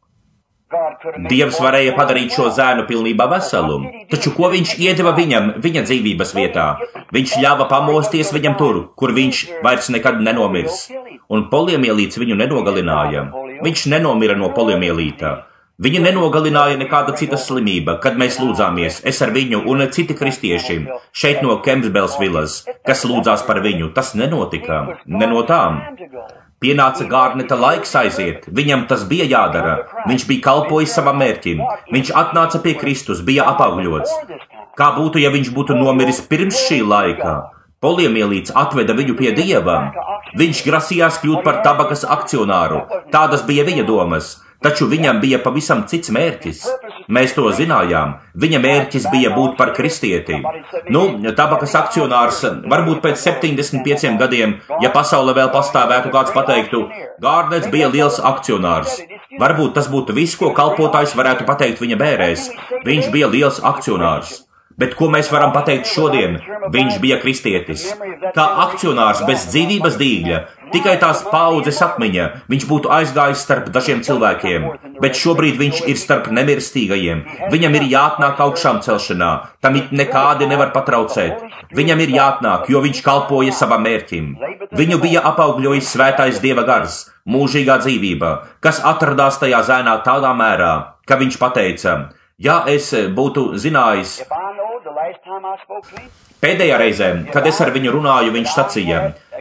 Dievs varēja padarīt šo zēnu pilnībā veselu, taču ko viņš iedeva viņam, viņa dzīvības vietā? Viņš ļāva pamosties viņam tur, kur viņš vairs nekad nenomirs. Un poliomielīts viņu nenogalināja. Viņš nenomira no poliomielīta. Viņu nenogalināja nekāda cita slimība, kad mēs lūdzāmies, es ar viņu un citi kristieši, šeit no Kempsbelsvilas, kas lūdzās par viņu. Tas nenotika, ne no tām. Pienāca Gārneta laiks aiziet, viņam tas bija jādara, viņš bija kalpojis savam mērķim, viņš atnāca pie Kristus, bija apaugļots. Kā būtu, ja viņš būtu nomiris pirms šī laika? Poliomielīts atveda viņu pie Dieva. Viņš grasījās kļūt par tabakas akcionāru, tādas bija viņa domas, taču viņam bija pavisam cits mērķis. Mēs to zinājām, viņa mērķis bija būt par kristieti. Nu, tabakas akcionārs varbūt pēc septiņdesmit pieciem gadiem, ja pasaule vēl pastāvētu, kāds pateiktu, Gārnets bija liels akcionārs. Varbūt tas būtu viss, ko kalpotājs varētu pateikt viņa bērēs. Viņš bija liels akcionārs. Bet ko mēs varam pateikt šodien? Viņš bija kristietis. Kā akcionārs bez dzīvības dīgļa, tikai tās paudzes atmiņa, viņš būtu aizgājis starp dažiem cilvēkiem, bet šobrīd viņš ir starp nemirstīgajiem. Viņam ir jāatnāk augšām celšanā, tam it nekādi nevar patraucēt. Viņam ir jāatnāk, jo viņš kalpoja savam mērķim. Viņu bija apaugļojis svētais Dieva gars, mūžīgā dzīvība, kas atradās tajā zēnā tādā mērā, ka viņš pateica, ja es būtu zinājis, pēdējā reizē, kad es ar viņu runāju, viņš sacīja,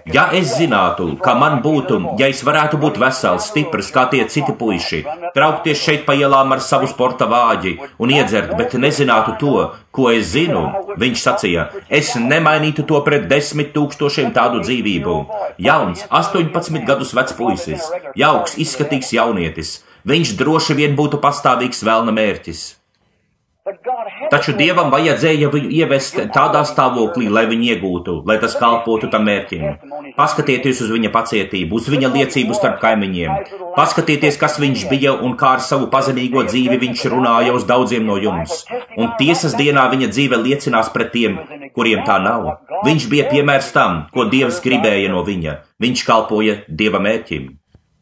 Ja es zinātu, kā man būtu, ja es varētu būt vesels, stiprs, kā tie citi puiši, traukties šeit pa ielām ar savu sporta vāģi un iedzert, bet nezinātu to, ko es zinu, viņš sacīja, es nemainītu to pret desmit tūkstošiem tādu dzīvību. Jauns, astoņpadsmit gadus vecs puisis, jauks, izskatīgs jaunietis, viņš droši vien būtu pastāvīgs velna mērķis. Taču Dievam vajadzēja viņu ievest tādā stāvoklī, lai viņu iegūtu, lai tas kalpotu tam mērķim. Paskatieties uz viņa pacietību, uz viņa liecību starp kaimiņiem. Paskatieties, kas viņš bija un kā ar savu pazemīgo dzīvi viņš runāja uz daudziem no jums. Un tiesas dienā viņa dzīve liecinās pret tiem, kuriem tā nav. Viņš bija piemērs tam, ko Dievs gribēja no viņa. Viņš kalpoja Dieva mērķim.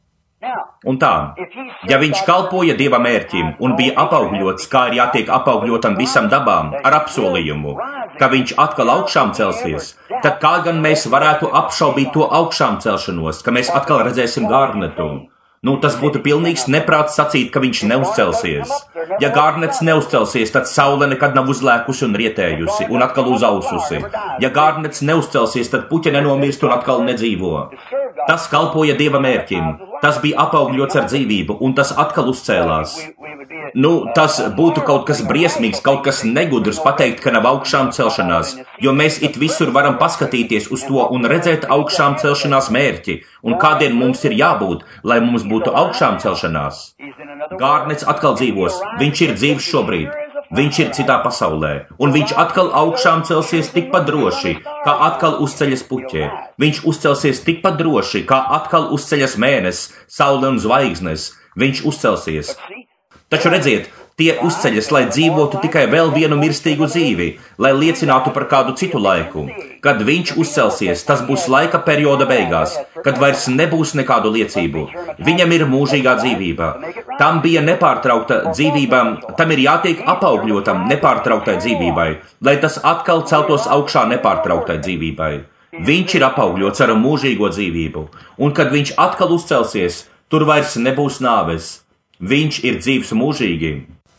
Un tā, ja viņš kalpoja Dieva mērķim un bija apaugļots, kā ir jātiek apaugļotam visam dabām, ar apsolījumu, ka viņš atkal augšām celsies, tad kā gan mēs varētu apšaubīt to augšām celšanos, ka mēs atkal redzēsim Garnetu? Nu, tas būtu pilnīgs neprāts sacīt, ka viņš neuzcelsies. Ja Garnets neuzcelsies, tad saule nekad nav uzlēkusi un rietējusi un atkal uzaususi. Ja Garnets neuzcelsies, tad puķe nenomirst un atkal nedzīvo. Tas kalpoja Dieva mērķim, tas bija apaugļots ar dzīvību un tas atkal uzcēlās. Nu, tas būtu kaut kas briesmīgs, kaut kas negudrs pateikt, ka nav augšām celšanās, jo mēs it visur varam paskatīties uz to un redzēt augšām celšanās mērķi, un kādien mums ir jābūt, lai mums būtu augšām celšanās. Garnets atkal dzīvos, viņš ir dzīvs šobrīd, viņš ir citā pasaulē, un viņš atkal augšām celsies tikpat droši, kā atkal uzceļas puķē. Viņš uzcelsies tikpat droši, kā atkal uzceļas mēnesis, saule un zvaigznes. Viņš uzcelsies. Taču redziet, tie uzceļas, lai dzīvotu tikai vēl vienu mirstīgu dzīvi, lai liecinātu par kādu citu laiku. Kad viņš uzcelsies, tas būs laika perioda beigās, kad vairs nebūs nekādu liecību. Viņam ir mūžīgā dzīvība. Tam bija nepārtraukta dzīvība, tam ir jātiek apaugļotam nepārtrauktai dzīvībai, lai tas atkal celtos augšā nepārtrauktai dzīvībai. Viņš ir apaugļots ar mūžīgo dzīvību, un kad viņš atkal uzcelsies, tur vairs nebūs nāves. Viņš ir dzīvs mūžīgi.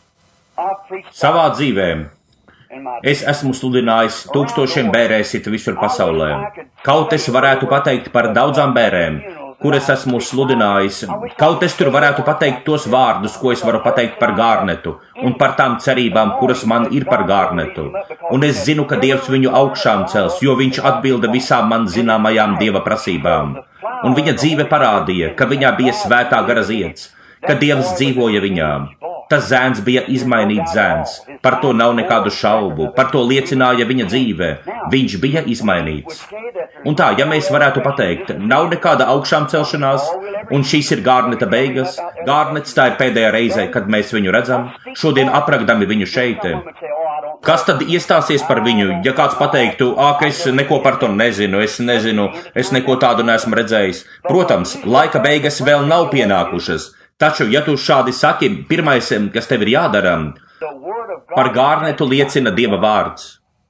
Savā dzīvē es esmu sludinājis tūkstošiem bērēsit visur pasaulē. Kaut es varētu pateikt par daudzām bērēm, kuras esmu sludinājis, kaut es tur varētu pateikt tos vārdus, ko es varu pateikt par Garnetu, un par tām cerībām, kuras man ir par Garnetu. Un es zinu, ka Dievs viņu augšām cels, jo viņš atbilda visām man zināmajām Dieva prasībām. Un viņa dzīve parādīja, ka viņā bija svētā gara zieds, ka Dievs dzīvoja viņā. Tas zēns bija izmainīts zēns, par to nav nekādu šaubu, par to liecināja viņa dzīve, viņš bija izmainīts. Un tā, ja mēs varētu pateikt, nav nekāda augšām celšanās, un šīs ir Garneta beigas, Garnets tā ir pēdējā reize, kad mēs viņu redzam, šodien aprakdami viņu šeit. Kas tad iestāsies par viņu, ja kāds pateiktu, āk, es neko par to nezinu, es nezinu, es neko tādu neesmu redzējis? Protams, laika beigas vēl nav pienākušas. Taču, ja tu šādi saki, pirmais, kas tev ir jādara, par Garnetu liecina Dieva vārds.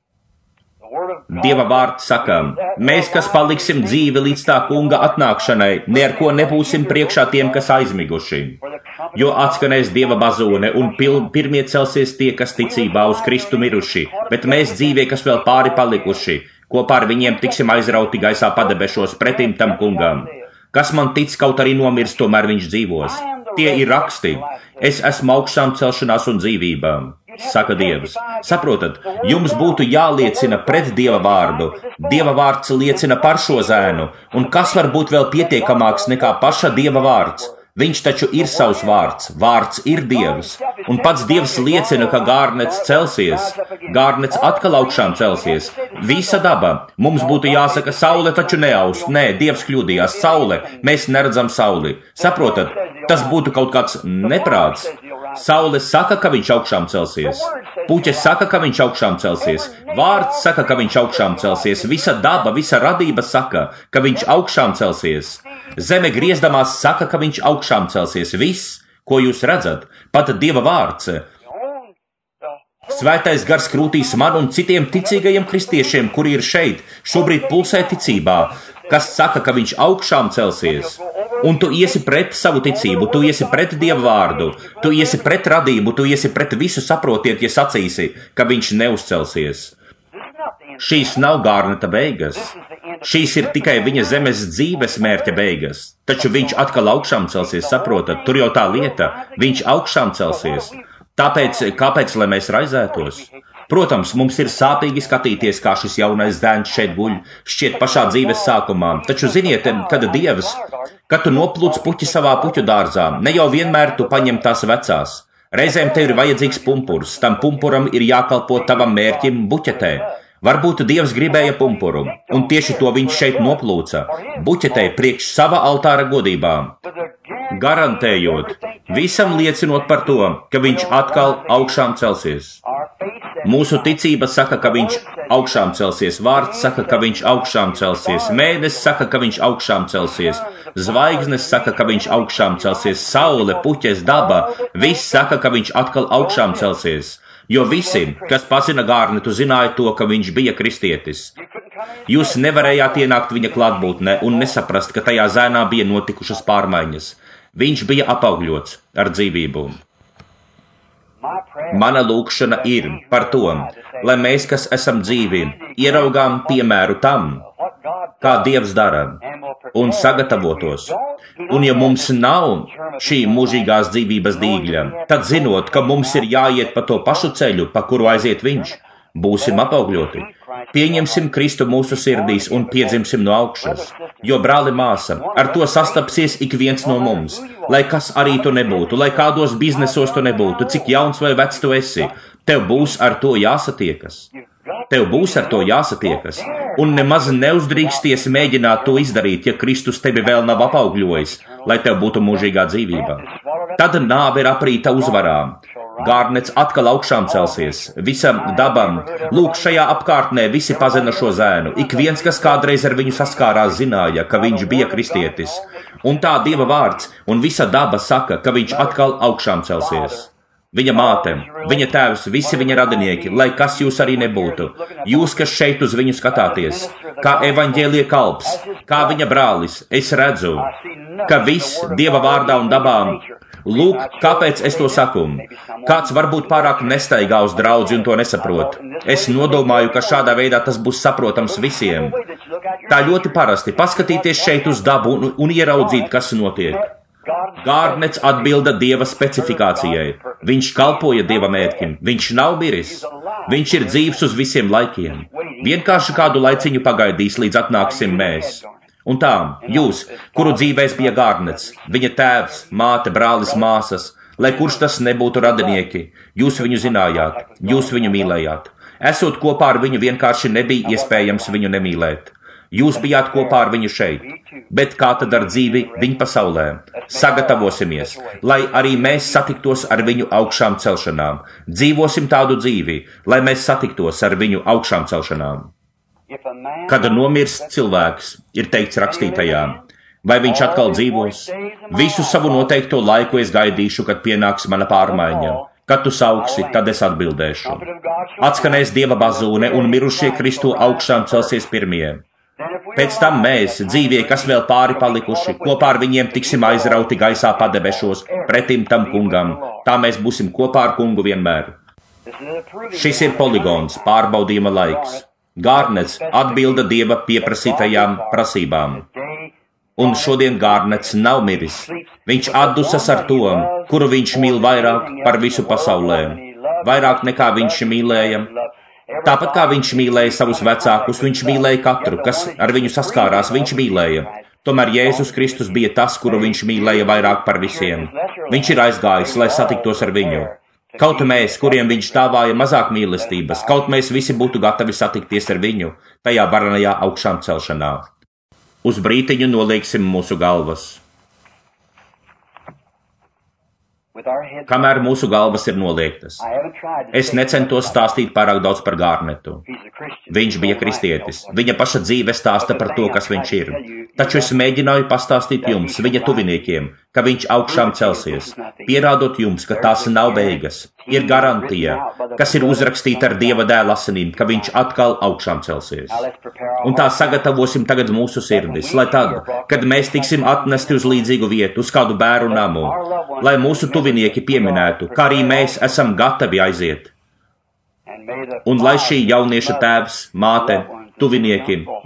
Dieva vārds saka, mēs, kas paliksim dzīvi līdz tā kunga atnākšanai, ne ar ko nebūsim priekšā tiem, kas aizmiguši. Jo atskanēs Dieva bazone un pil, pirmie celsies tie, kas ticībā uz Kristu miruši, bet mēs dzīvie, kas vēl pāri palikuši, kopā ar viņiem tiksim aizrauti gaisā padebešos pretim tam kungam. Kas man tic, kaut arī nomirst, tomēr viņš dzīvos. Tie ir raksti. Es esmu augšām celšanās un dzīvībām, saka Dievs. Saprotat, jums būtu jāliecina pret Dieva vārdu. Dieva vārds liecina par šo zēnu, un kas var būt vēl pietiekamāks nekā paša Dieva vārds? Viņš taču ir savs vārds, vārds ir Dievs, un pats Dievs liecina, ka Garnets celsies, Garnets atkal augšām celsies. Visa daba, mums būtu jāsaka, saule taču neaust, nē, Dievs kļūdījās, saule, mēs neredzam sauli. Saprotat, tas būtu kaut kāds neprāts. Saule saka, ka viņš augšām celsies, puķe saka, ka viņš augšām celsies, vārds saka, ka viņš augšām celsies, visa daba, visa radība saka, ka viņš augšām celsies. Zeme griezdamās saka, ka viņš augšām celsies. Viss, ko jūs redzat, pat Dieva vārds. Svētais gars krūtīs man un citiem ticīgajiem kristiešiem, kuri ir šeit, šobrīd pulsē ticībā, kas saka, ka viņš augšām celsies. Un tu iesi pret savu ticību, tu iesi pret Dieva vārdu, tu iesi pret radību, tu iesi pret visu, saprotiet, ja sacīsi, ka viņš neuzcelsies. Šīs nav Garneta beigas. Šīs ir tikai viņa zemes dzīves mērķa beigas, taču viņš atkal augšām celsies, saprotat, tur jau tā lieta, viņš augšām celsies. Tāpēc, kāpēc, lai mēs raizētos? Protams, mums ir sāpīgi skatīties, kā šis jaunais zēns šeit guļ, šķiet pašā dzīves sākumā, taču ziniet, kad Dievs, kad tu noplūc puķi savā puķu dārzā, ne jau vienmēr tu paņem tās vecās. Reizēm tev ir vajadzīgs pumpurs, tam pumpuram ir jākalpo tavam mērķim buķetē. Varbūt Dievs gribēja pumpuru, un tieši to viņš šeit noplūca, buķetē priekš sava altāra godībām. Garantējot, visam liecinot par to, ka viņš atkal augšām celsies. Mūsu ticība saka, ka viņš augšām celsies, vārds saka, ka viņš augšām celsies, mēnesis saka, ka viņš augšām celsies, zvaigznes saka, ka viņš augšām celsies, saule, puķes, daba, viss saka, ka viņš atkal augšām celsies. Jo visi, kas pazina Gārnetu, zināja to, ka viņš bija kristietis. Jūs nevarējāt ienākt viņa klātbūtnē un nesaprast, ka tajā zēnā bija notikušas pārmaiņas. Viņš bija apaugļots ar dzīvību. Mana lūkšana ir par to, lai mēs, kas esam dzīvi, ieraugām piemēru tam, kā Dievs dara, un sagatavotos. Un ja mums nav šī mūžīgās dzīvības dīgļa, tad zinot, ka mums ir jāiet pa to pašu ceļu, pa kuru aiziet viņš, būsim apaugļoti. Pieņemsim Kristu mūsu sirdīs un piedzimsim no augšas, jo, brāli māsa, ar to sastapsies ik viens no mums, lai kas arī tu nebūtu, lai kādos biznesos tu nebūtu, cik jauns vai vecs tu esi, tev būs ar to jāsatiekas. Tev būs ar to jāsatiekas, un nemaz neuzdrīksties mēģināt to izdarīt, ja Kristus tevi vēl nav apaugļojis, lai tev būtu mūžīgā dzīvība. Tad nāve ir aprīta uzvarām. Gārnets atkal augšām celsies, visam dabam, lūk, šajā apkārtnē visi pazina šo zēnu, ik viens, kas kādreiz ar viņu saskārās, zināja, ka viņš bija kristietis, un tā Dieva vārds, un visa daba saka, ka viņš atkal augšām celsies. Viņa māte, viņa tēvs, visi viņa radinieki, lai kas jūs arī nebūtu, jūs, kas šeit uz viņu skatāties, kā evaņģēlie kalps, kā viņa brālis, es redzu, ka viss Dieva vārdā un dabām. Lūk, kāpēc es to saku? Kāds varbūt pārāk nestaigā uz draudzi un to nesaprot. Es nodomāju, ka šādā veidā tas būs saprotams visiem. Tā ļoti parasti paskatīties šeit uz dabu un, un ieraudzīt, kas notiek. Gārnets atbilda Dieva specifikācijai. Viņš kalpoja Dieva mērķim. Viņš nav miris. Viņš ir dzīvs uz visiem laikiem. Vienkārši kādu laiciņu pagaidīs, līdz atnāksim mēs. Un tā, jūs, kuru dzīvēs bija Gārnets, viņa tēvs, māte, brālis, māsas, lai kurš tas nebūtu radinieki, jūs viņu zinājāt, jūs viņu mīlējāt. Esot kopā ar viņu vienkārši nebija iespējams viņu nemīlēt. Jūs bijāt kopā ar viņu šeit, bet kā tad ar dzīvi viņa pasaulē? Sagatavosimies, lai arī mēs satiktos ar viņu augšām celšanām. Dzīvosim tādu dzīvi, lai mēs satiktos ar viņu augšām celšanām. Kad nomirst cilvēks, ir teikts rakstītajā, vai viņš atkal dzīvos? Visu savu noteikto laiku es gaidīšu, kad pienāks mana pārmaiņa. Kad tu sauksi, tad es atbildēšu. Atskanēs Dieva bazūne un mirušie Kristu augšām celsies pirmie. Pēc tam mēs, dzīvie, kas vēl pāri palikuši, kopā ar viņiem tiksim aizrauti gaisā padebešos, pretim tam kungam. Tā mēs būsim kopā ar kungu vienmēr. Šis ir poligons, pārbaudījuma laiks. Gārnets atbilda Dieva pieprasītajām prasībām. Un šodien Gārnets nav miris. Viņš atdusas ar to, kuru viņš mīl vairāk par visu pasaulē. Vairāk nekā viņš mīlēja. Tāpat kā viņš mīlēja savus vecākus, viņš mīlēja katru, kas ar viņu saskārās, viņš mīlēja. Tomēr Jēzus Kristus bija tas, kuru viņš mīlēja vairāk par visiem. Viņš ir aizgājis, lai satiktos ar viņu. Kaut mēs, kuriem viņš stāvāja mazāk mīlestības, kaut mēs visi būtu gatavi satikties ar viņu tajā varenajā augšām celšanā. Uz brītiņu nolieksim mūsu galvas. Kamēr mūsu galvas ir noliektas. Es necentos stāstīt pārāk daudz par Gārnetu. Viņš bija kristietis. Viņa paša dzīve stāsta par to, kas viņš ir. Taču es mēģināju pastāstīt jums, viņa tuviniekiem, ka viņš augšām celsies, pierādot jums, ka tās nav beigas. Ir garantija, kas ir uzrakstīta ar Dieva dēla asinīm, ka viņš atkal augšām celsies. Un tā sagatavosim tagad mūsu sirdis, lai tad, kad mēs tiksim atnesti uz līdzīgu vietu, uz kādu bēru namu, lai mūsu tuvinieki pieminētu, kā arī mēs esam gatavi aiziet. Un lai šī jaunieša tēvs, māte, tuvinieki,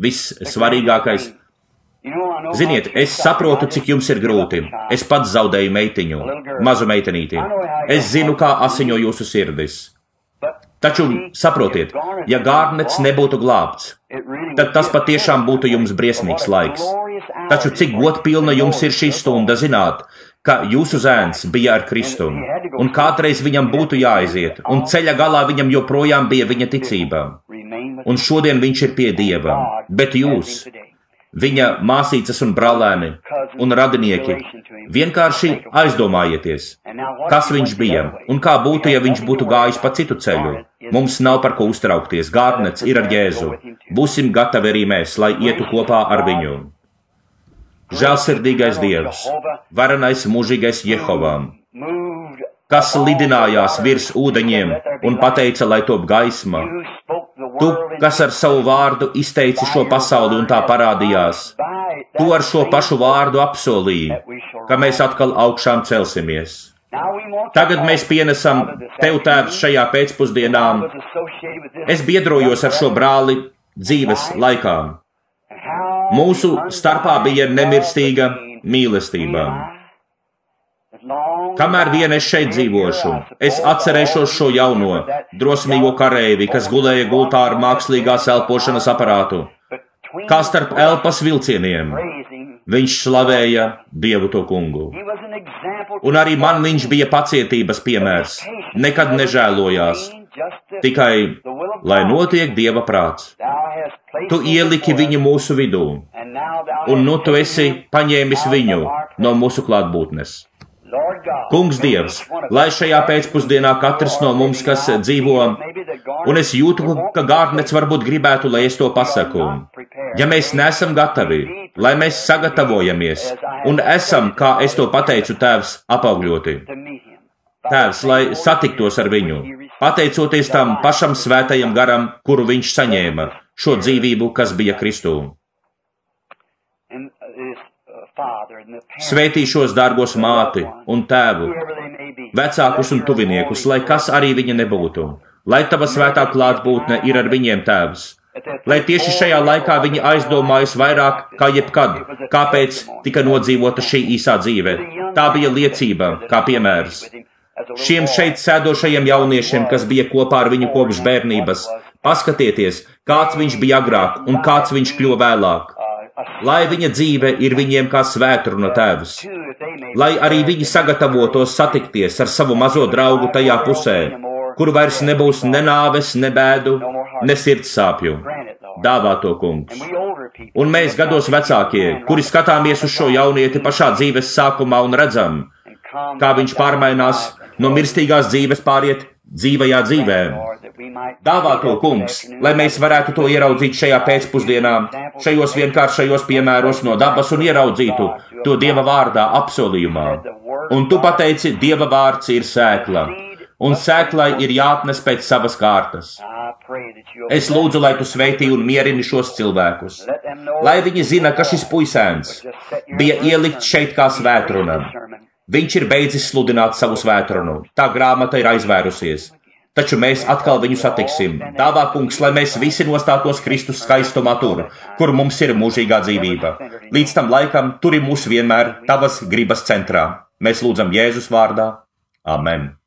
vissvarīgākais. Ziniet, es saprotu, cik jums ir grūti. Es pats zaudēju meitiņu, mazu meitenīti. Es zinu, kā asiņo jūsu sirdis. Taču saprotiet, ja Gārnets nebūtu glābts, tad tas patiešām būtu jums briesmīgs laiks. Taču cik godpilna jums ir šī stunda zināt, ka jūsu zēns bija ar Kristu, un kādreiz viņam būtu jāaiziet, un ceļa galā viņam joprojām bija viņa ticība. Un šodien viņš ir pie Dieva, bet jūs, viņa māsīcas un brālēni un radinieki, vienkārši aizdomājieties, kas viņš bija un kā būtu, ja viņš būtu gājis pa citu ceļu. Mums nav par ko uztraukties, Gārnets ir ar Jēzu. Būsim gatavi arī mēs, lai ietu kopā ar viņu. Žēlsirdīgais Dievs, varenais mūžīgais Jehovām, kas lidinājās virs ūdeņiem un pateica, lai top gaisma. Tu, kas ar savu vārdu izteici šo pasauli un tā parādījās, tu ar šo pašu vārdu apsolīji, ka mēs atkal augšām celsimies. Tagad mēs pienesam Tev, Tēvs, šajā pēcpusdienā. Es biedrojos ar šo brāli dzīves laikā. Mūsu starpā bija nemirstīga mīlestība. Kamēr vien es šeit dzīvošu, es atcerēšos šo jauno, drosmīgo kareivi, kas gulēja gultā ar mākslīgās elpošanas aparātu. Kā starp elpas vilcieniem, viņš slavēja Dievu to kungu. Un arī man viņš bija pacietības piemērs, nekad nežēlojās, tikai, lai notiek Dieva prāts. Tu ieliki viņu mūsu vidū, un nu tu esi paņēmis viņu no mūsu klātbūtnes. Kungs Dievs, lai šajā pēcpusdienā katrs no mums, kas dzīvo, un es jūtu, ka Gārnets varbūt gribētu, lai es to pasaku. Ja mēs nesam gatavi, lai mēs sagatavojamies, un esam, kā es to pateicu, Tēvs, apaugļoti. Tēvs, lai satiktos ar viņu, pateicoties tam pašam svētajam garam, kuru viņš saņēma, šo dzīvību, kas bija Kristū. Svētī šos dārgos māti un tēvu, vecākus un tuviniekus, lai kas arī viņa nebūtu, lai Tava svētā klātbūtne ir ar viņiem, Tēvs, lai tieši šajā laikā viņi aizdomājas vairāk kā jebkad, kāpēc tika nodzīvota šī īsā dzīve. Tā bija liecība, kā piemērs. Šiem šeit sēdošajiem jauniešiem, kas bija kopā ar viņu kopš bērnības, paskatieties, kāds viņš bija agrāk un kāds viņš kļuva vēlāk. Lai viņa dzīve ir viņiem kā svētruna, Tēvs, lai arī viņi sagatavotos satikties ar savu mazo draugu tajā pusē, kur vairs nebūs ne nāves, ne bēdu, ne sirds sāpju. Dāvā to, Kungs. Un mēs gados vecākie, kuri skatāmies uz šo jaunieti pašā dzīves sākumā un redzam, kā viņš pārmainās no mirstīgās dzīves pāriet dzīvajā dzīvē. Dāvā to, Kungs, lai mēs varētu to ieraudzīt šajā pēcpusdienā, šajos vienkāršajos piemēros no dabas un ieraudzītu to Dieva vārdā apsolījumā. Un Tu pateici, Dieva vārds ir sēkla, un sēklai ir jāatnes pēc savas kārtas. Es lūdzu, lai Tu sveitī un mierini šos cilvēkus, lai viņi zina, ka šis puisēns bija ielikt šeit kā svētruna. Viņš ir beidzis sludināt savu svētrunu, tā grāmata ir aizvērusies. Taču mēs atkal viņu satiksim. Dāvā, Kungs, lai mēs visi nostātos Kristus skaistumā tur, kur mums ir mūžīgā dzīvība. Līdz tam laikam turi mūs vienmēr Tavas gribas centrā. Mēs lūdzam Jēzus vārdā. Amen.